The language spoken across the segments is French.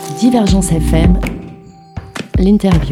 Divergence FM, l'interview.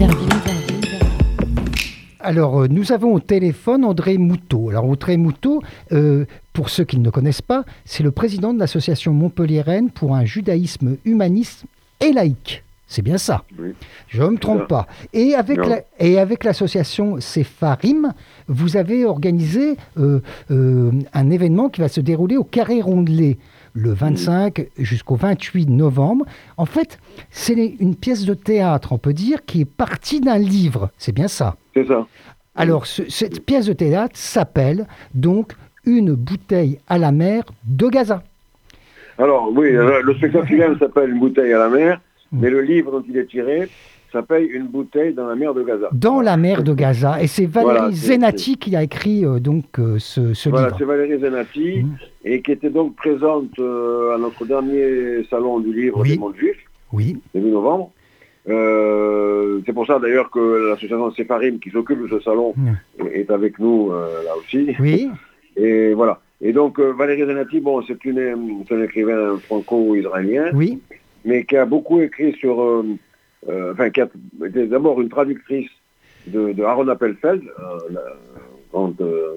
Alors, nous avons au téléphone André Moutot. Alors, André Moutot, pour ceux qui ne le connaissent pas, c'est le président de l'association montpelliéraine pour un judaïsme humaniste et laïque. C'est bien ça. Oui. Je ne me trompe pas. Et avec l'association Sepharim, vous avez organisé un événement qui va se dérouler au Carré Rondelet le 25 jusqu'au 28 novembre. En fait, c'est une pièce de théâtre, on peut dire, qui est partie d'un livre. C'est bien ça. C'est ça. Alors, cette pièce de théâtre s'appelle donc « Une bouteille à la mer de Gaza ». Alors, oui, le spectacle lui-même s'appelle « Une bouteille à la mer », mais le livre dont il est tiré s'appelle « Une bouteille dans la mer de Gaza ». Dans la mer de Gaza. Et c'est Valérie Zenati qui a écrit ce voilà, livre. C'est Valérie Zenati, et qui était donc présente à notre dernier salon du livre des mondes juifs, début novembre. C'est pour ça d'ailleurs que l'association Sepharim qui s'occupe de ce salon est avec nous là aussi. Oui. Et voilà. Et donc Valérie Zenati, c'est un écrivain franco-israélien, mais qui a beaucoup écrit sur, qui a été d'abord une traductrice de Aaron Appelfeld, grand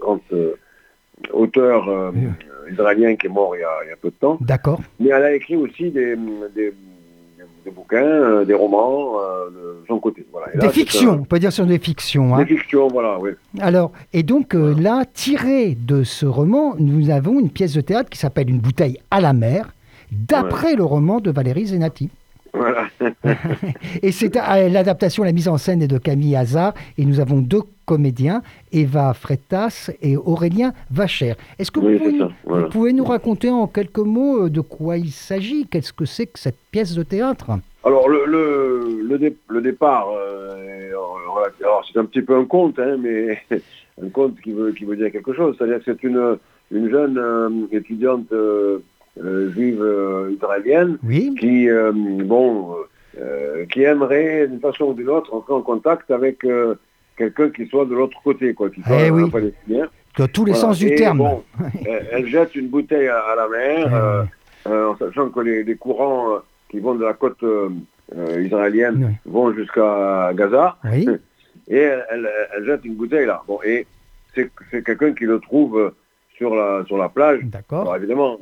auteur israélien qui est mort il y a peu de temps. D'accord. Mais elle a écrit aussi des bouquins, des romans de son côté. Voilà. Des fictions, on peut dire sur des fictions. Des fictions, voilà, oui. Alors, et donc là, tiré de ce roman, nous avons une pièce de théâtre qui s'appelle « Une bouteille à la mer », d'après le roman de Valérie Zenati. Voilà. Et c'est l'adaptation, la mise en scène est de Camille Hazard, et nous avons deux comédiens, Eva Freitas et Aurélien Vacher. Est-ce que vous pouvez nous raconter en quelques mots de quoi il s'agit? Qu'est-ce que c'est que cette pièce de théâtre? Alors, le départ, alors c'est un petit peu un conte, mais un conte qui veut dire quelque chose. C'est-à-dire que c'est une jeune étudiante juive israélienne qui aimerait, d'une façon ou d'une autre, entrer en contact avec quelqu'un qui soit de l'autre côté, qui soit un palestinien. Dans tous les sens du terme. Elle jette une bouteille à la mer, en sachant que les courants qui vont de la côte israélienne vont jusqu'à Gaza, et elle jette une bouteille là. Et c'est quelqu'un qui le trouve sur la plage. D'accord. Alors évidemment,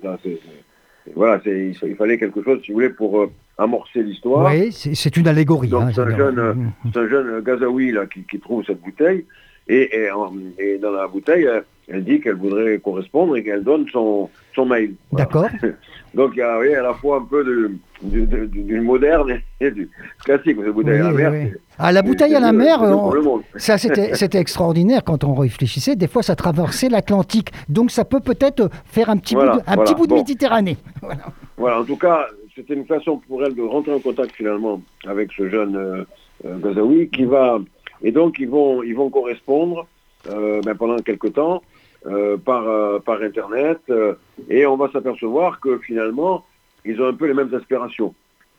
il fallait quelque chose, si vous voulez, pour amorcer l'histoire. Oui, c'est une allégorie. Donc c'est un jeune Gazaoui là, qui trouve cette bouteille, et dans la bouteille, elle dit qu'elle voudrait correspondre et qu'elle donne son mail. Voilà. D'accord. Donc il y a à la fois un peu du moderne et du classique. La bouteille à la mer. La bouteille à la mer, ça c'était extraordinaire quand on réfléchissait. Des fois, ça traversait l'Atlantique. Donc ça peut-être faire un petit bout de Méditerranée. Voilà, en tout cas, c'était une façon pour elle de rentrer en contact finalement avec ce jeune Gazaoui qui va... Et donc ils vont correspondre pendant quelque temps par Internet, et on va s'apercevoir que finalement ils ont un peu les mêmes aspirations.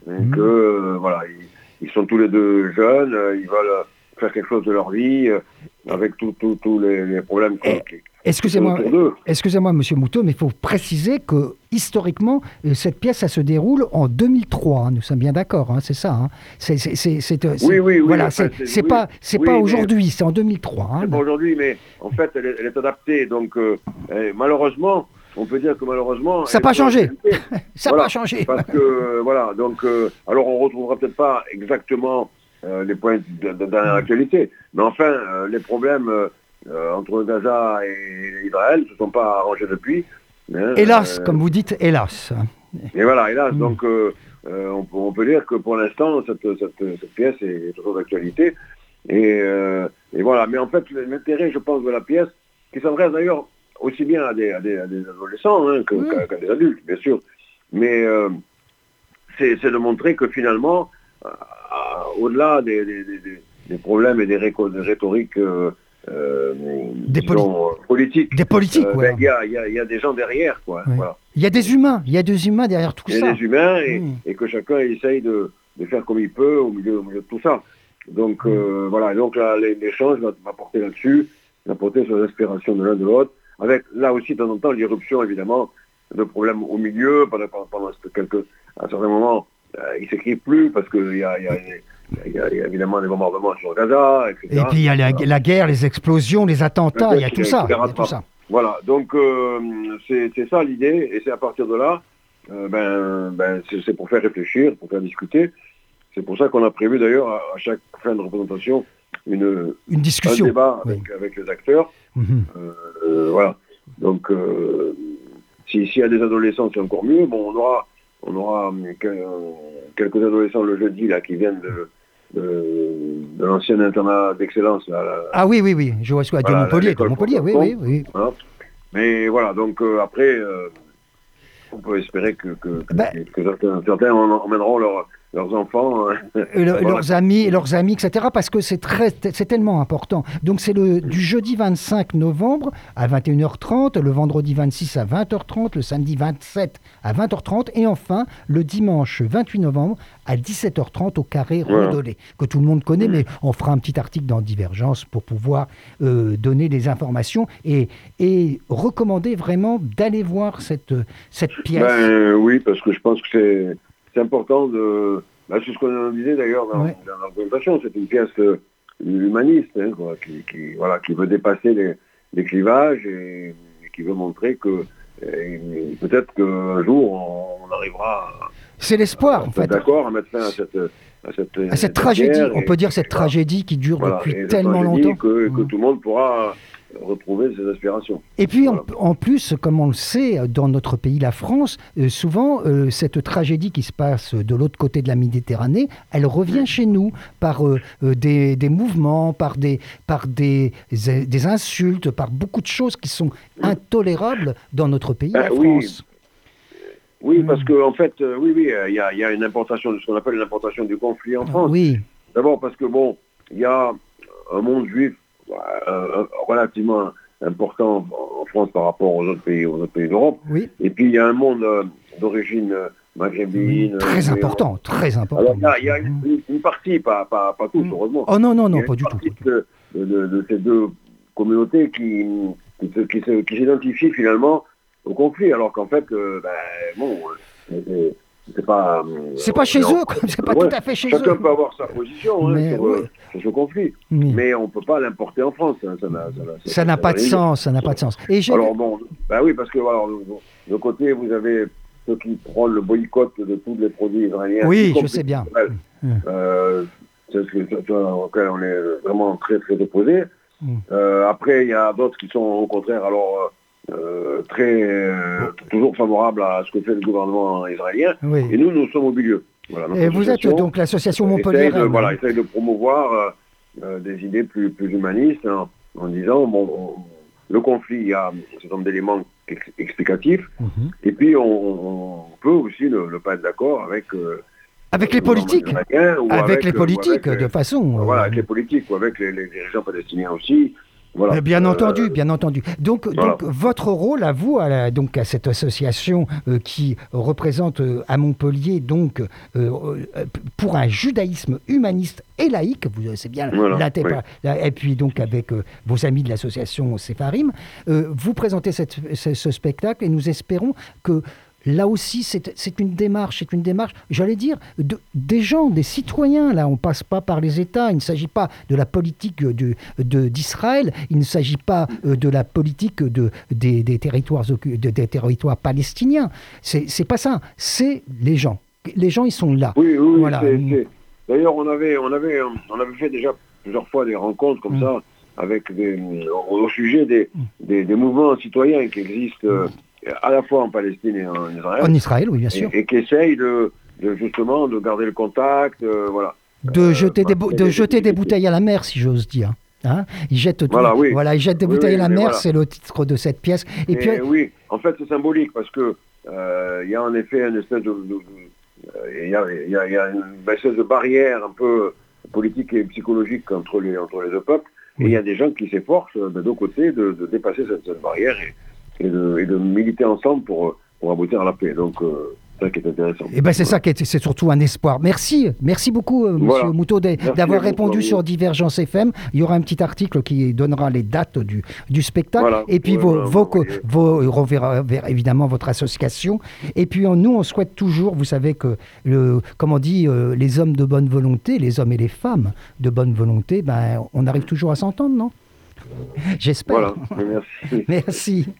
Ils sont tous les deux jeunes, ils veulent faire quelque chose de leur vie avec tous les problèmes Excusez-moi, monsieur Moutot, mais il faut préciser que historiquement, cette pièce, ça se déroule en 2003. Nous sommes bien d'accord, c'est ça. Oui. Voilà, c'est pas aujourd'hui, c'est en 2003. C'est pas aujourd'hui, mais en fait, elle est adaptée. Donc, malheureusement, on peut dire que malheureusement... Ça n'a pas changé. Ça n'a pas changé. Parce que, alors on ne retrouvera peut-être pas exactement les points de l'actualité, mais enfin, les problèmes entre Gaza et Israël ne se sont pas arrangés depuis. Hélas, comme vous dites, hélas. Et voilà, hélas. Donc, on peut dire que pour l'instant, cette pièce est toujours d'actualité. Et voilà. Mais en fait, l'intérêt, je pense, de la pièce, qui s'adresse d'ailleurs aussi bien à des adolescents qu'à des adultes, bien sûr. Mais c'est de montrer que finalement, au-delà des problèmes et des rhétoriques politiques. Des politiques, il y a des gens derrière, quoi. Ouais. Voilà. Il y a des humains derrière tout ça. Il y a des humains et que chacun essaye de faire comme il peut au milieu de tout ça. Donc voilà, et donc là, l'échange va porter là-dessus, va porter sur l'inspiration de l'un de l'autre, avec là aussi de temps en temps l'irruption évidemment de problèmes au milieu, pendant à certains moments ils s'écrivent plus parce qu'il y a évidemment des bombardements sur Gaza, etc. Et puis il y a la guerre, les explosions, les attentats, il y a tout ça. Voilà, donc c'est ça l'idée, et c'est à partir de là, c'est pour faire réfléchir, pour faire discuter. C'est pour ça qu'on a prévu d'ailleurs à chaque fin de représentation une discussion, un débat avec les acteurs. Voilà. Donc s'il y a des adolescents, c'est encore mieux. Bon, on aura quelques adolescents le jeudi là qui viennent de l'ancien internat d'excellence. Ah oui, je vois ce que de Montpellier, oui. Voilà. Mais voilà, donc après, on peut espérer que certains emmèneront leurs enfants, leurs amis, etc. Parce que c'est tellement important. Donc c'est du jeudi 25 novembre à 21h30, le vendredi 26 à 20h30, le samedi 27 à 20h30 et enfin le dimanche 28 novembre à 17h30 au Carré Rondelet, que tout le monde connaît, mais on fera un petit article dans Divergence pour pouvoir donner des informations et recommander vraiment d'aller voir cette pièce. Oui, parce que je pense que c'est important c'est ce qu'on disait d'ailleurs dans la présentation, c'est une pièce humaniste, qui veut dépasser les clivages et qui veut montrer que peut-être qu'un jour on arrivera c'est l'espoir en fait. D'accord, à mettre fin à cette tragédie, on peut dire cette tragédie qui dure depuis tellement longtemps. Que tout le monde pourra retrouver ses aspirations. Et puis en plus, comme on le sait, dans notre pays, la France, souvent cette tragédie qui se passe de l'autre côté de la Méditerranée, elle revient chez nous par des mouvements, par des insultes, par beaucoup de choses qui sont intolérables dans notre pays, la France. Oui, parce qu'en fait, il y a une importation de ce qu'on appelle une importation du conflit en France. Oui. D'abord parce que il y a un monde juif relativement important en France par rapport aux autres pays d'Europe. Oui. Et puis il y a un monde d'origine maghrébine. Très important. Alors il y a une partie, pas tous, heureusement. Oh non, pas du tout. De ces deux communautés qui s'identifient finalement au conflit, alors qu'en fait, c'est pas chez eux, c'est pas tout à fait chez eux. Chacun peut avoir sa position sur ce conflit, mais on peut pas l'importer en France. Ça n'a pas de sens, Et alors oui, parce que de côté vous avez ceux qui prônent le boycott de tous les produits israéliens. Oui, je sais bien. C'est auquel on est vraiment très très opposés. Après, il y a d'autres qui sont au contraire toujours favorables à ce que fait le gouvernement israélien. Oui. Et nous sommes au milieu. Voilà, et vous êtes donc l'association Montpellier. Essaye de promouvoir des idées plus humanistes en disant le conflit, il y a un certain nombre d'éléments explicatifs, et puis on peut aussi ne pas être d'accord avec les politiques, avec les politiques, de façon... Voilà, avec les politiques, ou avec les dirigeants palestiniens aussi. Voilà. Bien entendu. Donc votre rôle à vous, à cette association qui représente à Montpellier, pour un judaïsme humaniste et laïque, c'est bien et puis donc avec vos amis de l'association Sepharim, vous présentez ce spectacle et nous espérons que là aussi, c'est une démarche, j'allais dire, des gens, des citoyens. Là, on ne passe pas par les États. Il ne s'agit pas de la politique d'Israël. Il ne s'agit pas de la politique des territoires palestiniens. C'est pas ça. C'est les gens. Les gens, ils sont là. Oui. Voilà. D'ailleurs, on avait fait déjà plusieurs fois des rencontres comme ça avec au sujet des mouvements citoyens qui existent. À la fois en Palestine et en Israël. En Israël, oui, bien sûr. Et qui essayent justement de garder le contact, voilà. De jeter des bouteilles à la mer, si j'ose dire. Ils jettent ils jettent des bouteilles à la mer, c'est le titre de cette pièce. Et puis, oui, en fait, c'est symbolique parce que il y a en effet une espèce il y a une espèce de barrière un peu politique et psychologique entre les deux peuples. Et il y a des gens qui s'efforcent de deux côtés de dépasser cette barrière et de militer ensemble pour aboutir à la paix. Donc ça qui est intéressant. Et ben c'est ça qui est, c'est surtout un espoir. Merci beaucoup, Monsieur Moutot, d'avoir répondu sur Divergence FM. Il y aura un petit article qui donnera les dates du spectacle. Voilà. Et puis on verra évidemment votre association. Et puis nous, on souhaite toujours, vous savez que, comme on dit, les hommes de bonne volonté, les hommes et les femmes de bonne volonté, ben, on arrive toujours à s'entendre, non ? J'espère. Voilà, merci. Merci.